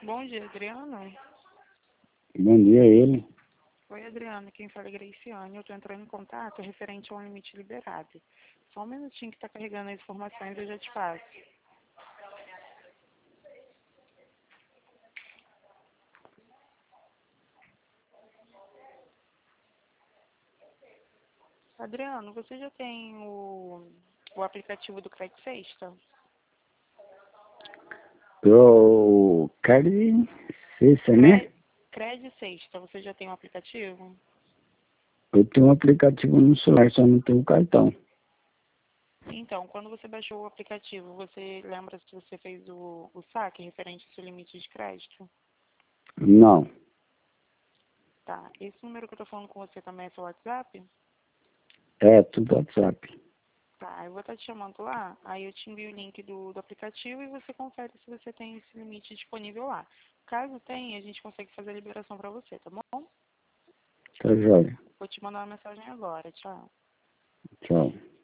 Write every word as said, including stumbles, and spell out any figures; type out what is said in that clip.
Bom dia, Adriano. Bom dia, ele. Oi, Adriano. Quem fala é Graciane. Eu estou entrando em contato referente a um limite liberado. Só um minutinho que está carregando as informações e eu já te passo. Adriano, você já tem o, o aplicativo do Credit Sexta? Eu quero sexta, né? Credit Sexta, você já tem o aplicativo? Eu tenho um aplicativo no celular, só não tenho cartão. Então, quando você baixou o aplicativo, você lembra se você fez o, o saque referente ao seu limite de crédito? Não. Tá. Esse número que eu estou falando com você também é seu WhatsApp? É, tudo WhatsApp. Tá, eu vou estar te chamando lá, aí eu te envio o link do, do aplicativo e você confere se você tem esse limite disponível lá. Caso tenha, a gente consegue fazer a liberação para você, tá bom? Tá joia. Vou te mandar uma mensagem agora, tchau. Tchau.